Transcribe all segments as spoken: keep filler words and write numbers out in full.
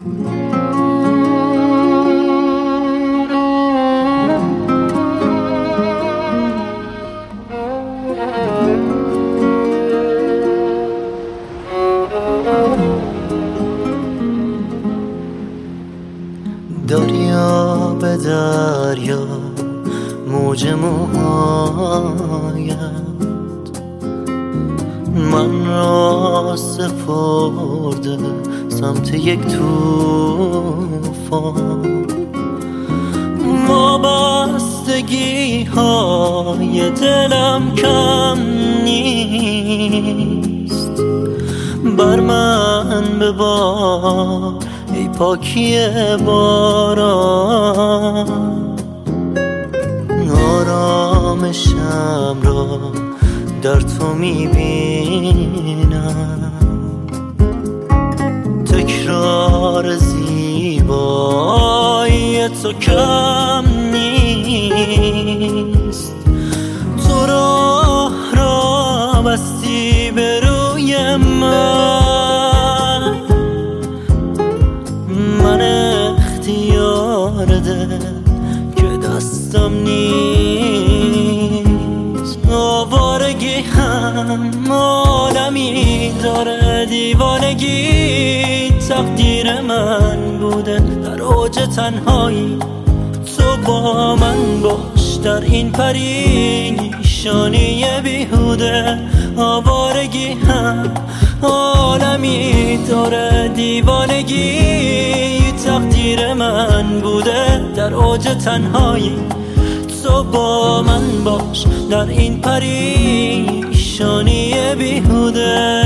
دریا به دریا موج موهایت من را سپرده سمت یک طوفان. وابستگی های دلم کم نیست، بر من ببار ای پاکی باران. آرامشم را در تو میبینم، تکرار زیبایی تو کم نیست. تو راه را بستی به روی من، من اختیار دل که دستم نیست. آوارگی هم عالمی داره، دیوانگی تقدیر من بوده. در اوج تنهایی تو با من باش، در این پریشانی بیهوده. آوارگی هم عالمی داره، دیوانگی تقدیر من بوده. در اوج تنهایی تو با من باش، در این پریشانی بیهوده.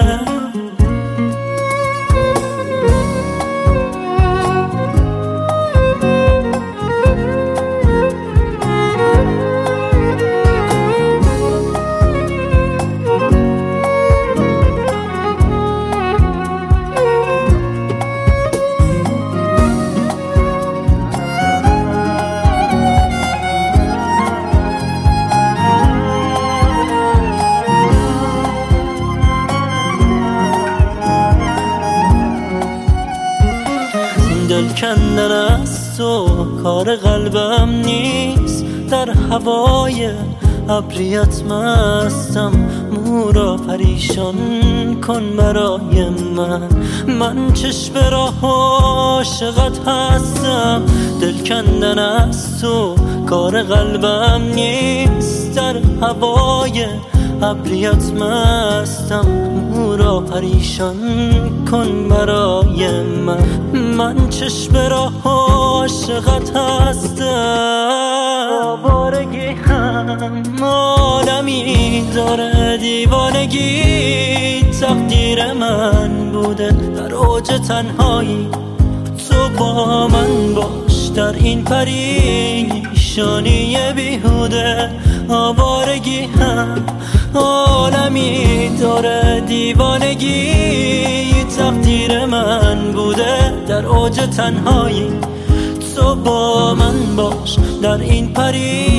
دل کندن از تو کار قلبم نیست، در هوای ابریت مستم. مورا پریشان کن برای من، من چشم راه عاشقت هستم. دل کندن از تو کار قلبم نیست، در هوای ابریت مستم. مورا پریشان کن برای من، من چشم راه عاشقت هستم. آوارگی هم عالمی داره، دیوانگی تقدیر من بوده. در اوج تنهایی تو با من باش، در این پریشانی بیهوده. آوارگی هم عالمی داره، دیوانگی تقدیر من بوده. در اوج تنهایی تو با من باش، در این پریشانی